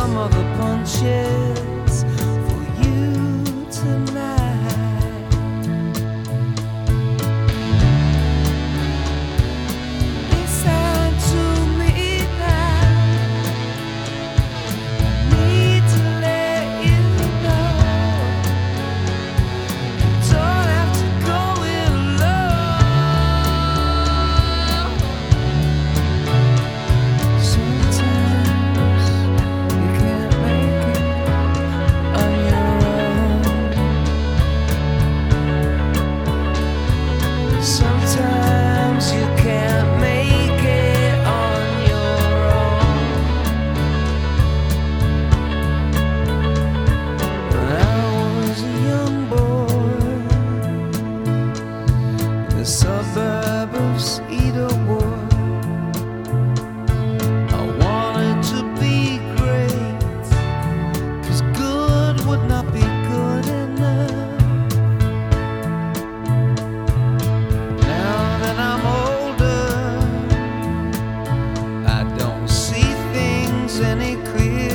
some of the punches for you tonight. Listen to me now. I need to let you know you don't have to go it alone. Sometimes you can't make it on your own. Sometimes you can't make it on your own. When I was a young boy in the suburb of Cedarwood, I wanted to be great, 'cause good would not be good enough. Now that I'm older, I don't see things any clearer.